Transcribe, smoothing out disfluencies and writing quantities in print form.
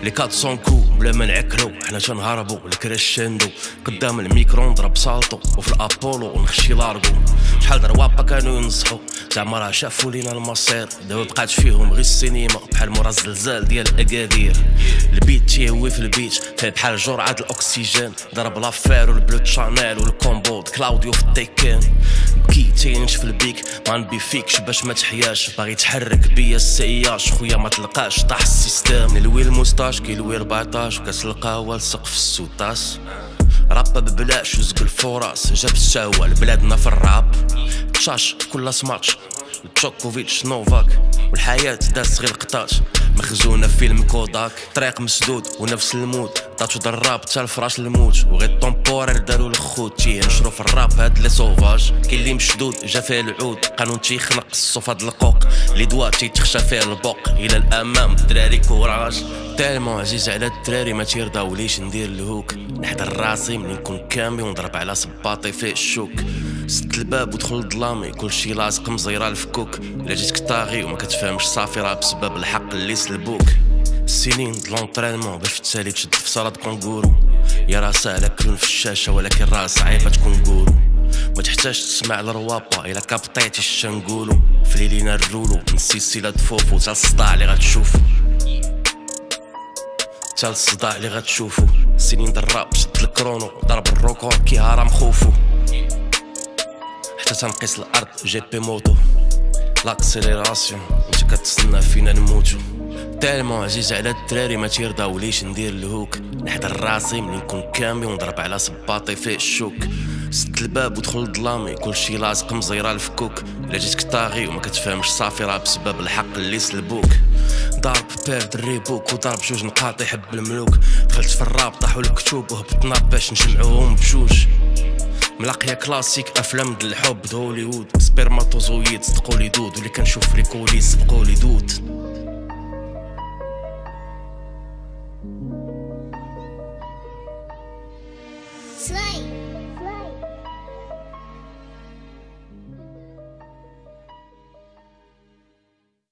لي 400 كو بلا ما نعكلو حنا تنهربو الكريشندو قدام الميكرو نضرب سالطو وفي الابولو ونخشي لارغو شحال دروابا كانوا ينصحو زعما راه شافو لينا المصير دابا بقات فيهم غير السينما بحال مورا الزلزال ديال الاكادير البيت تيهوي في البيت فيه بحال جرعة الاكسجين ضرب لافير والبلو شانيل والكومبود كلاوديو في التيكين بكي تينش في البيك ما نبي فيكش باش ما تحياش باغي تحرك بيا السياش خويا ما تلقاش طاح السيستم نلوي الموستاش كيلوي 14 وكاس القهوه لصق في السوطاس رابا ببلاش وزق الفرص جاب الشهوة لبلادنا في الراب تشاش في كل سماتش تشوكوفيتش نوفاك والحياة داس غير قطاش مخزونة فيلم كوداك طريق مسدود ونفس المود طاتو دراب تا الفراش الموت وغير طومبورير دارو الخوت تينشرو في الراب هاد لي سوفاج كاين لي مشدود جا فيه العود قانون تيخنق الصوف هاد القوق لي دوا تيتخشى فيه البوق الى الامام الدراري كوراج تالمون عزيز على الدراري ما تيرضاوليش ندير الهوك نحضر راسي منين نكون كامي ونضرب على صباطي فيه الشوك سد الباب ودخل الظلامي كلشي لاصق مزيرة الفكوك الا جيتك طاغي وما كتفهمش صافي راه بسبب الحق اللي سلبوك السنين د لونطرينمون باش تسالي تشد في صالة كونغورو يا راه ساهلة كلون في الشاشة ولكن راه صعيبة تكون كورو ما تحتاج تسمع الروابا الا كابطيتي الشنقولو في ليلينا الرولو من السلسلة دفوفو تا الصداع اللي غتشوفو تا الصداع اللي غتشوفو السنين د الراب شد الكرونو ضرب الروكور كي هرم خوفو حتى تنقيس الارض جي بي موتو لاكسيليراسيون انت كتسنى فينا نموتو تالمون عزيز على الدراري ما تيرضاوليش ندير الهوك نحضر راسي منين نكون كامي ونضرب على صباطي فيه الشوك سد الباب ودخل الظلامي كلشي لاصق مزيرة الفكوك الا جيتك طاغي وما كتفهمش صافي راه بسبب الحق اللي سلبوك ضرب بيرد الريبوك وضرب جوج نقاط يحب الملوك دخلت في الراب طاحوا الكتوب وهبطنا باش نجمعوهم بجوج ملاقيه كلاسيك افلام د الحب د هوليوود سبيرماتوزويد صدقولي دود واللي كنشوف لي كوليس سبقولي دود